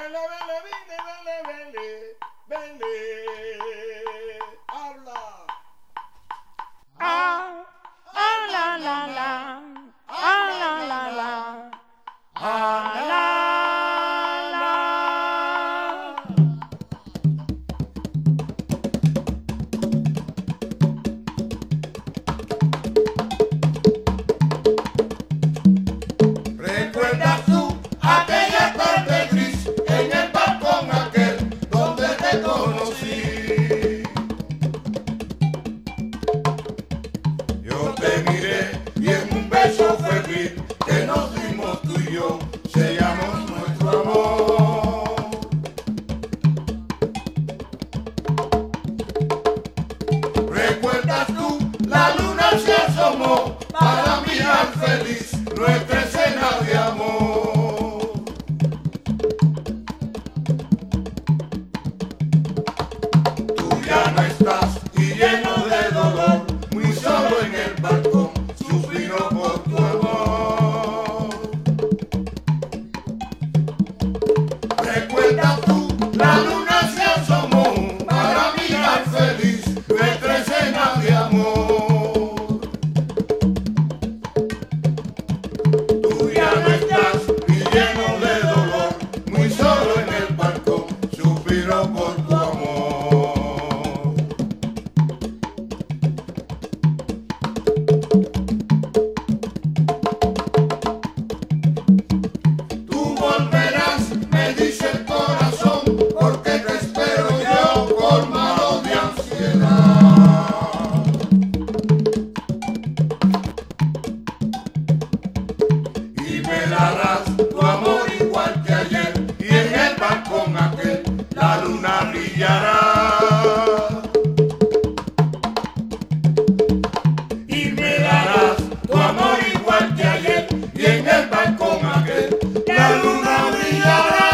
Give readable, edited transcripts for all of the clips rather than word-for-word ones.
vele, vele, vele, vele, vele, vele. Habla. Ah, ah, la, la, la. Ah, la, la, la. Ah, la, la. ¿Recuerdas tú aquella tarde gris en el balcón aquel donde te conocí? Yo te miré y en un beso febril que nos dimos tú y yo sellamos nuestro amor. ¿Recuerdas tú? La luna se asomó para mirar feliz nuestra escena de amor. Tú ya no estás y lleno de dolor, muy solo en el balcón, suspiro por tu amor. ¿Recuerdas tú? La luna se asomó para mirar feliz nuestra escena de amor. Tú ya no estás y lleno de dolor, muy solo en el balcón, suspiro por tu amor. Tú volverás, me dice el corazón, porque te espero yo colmado de ansiedad. Y me darás tu amor igual que ayer, y en el balcón aquel la luna brillará. Y me darás tu amor igual que ayer, y en el balcón aquel la luna brillará.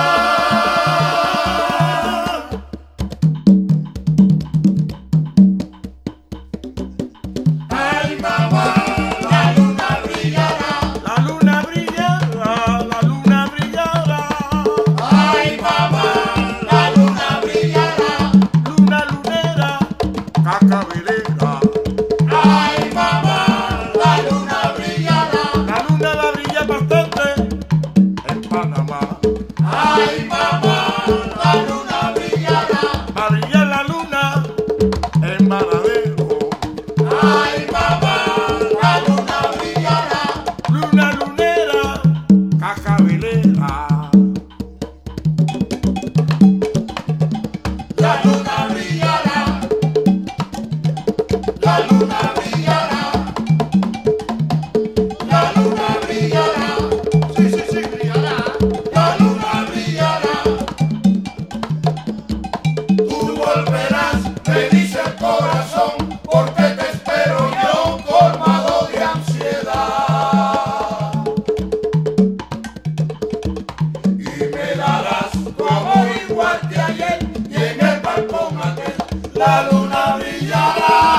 Ay, mamá, la luna brillará. La luna brillará, la luna brillará. Ay, mamá, la luna brillará. Luna lunera, cacavelera. Ay, mamá, la luna brillará. La luna va a brillar bastante en Panamá. Ay, mamá, la luna brillará. Va a brillar la luna en Varadero. Ay, mamá, la luna brillará. Luna lunera, cacavelera. La luna brillará. La luna brillará. La luna brillará. Sí, sí, sí, brillará. La luna brillará. Tú volverás, me dice el corazón, porque te espero yo colmado de ansiedad. Y me darás tu amor igual que ayer, y en el balcón aquel la luna brillará.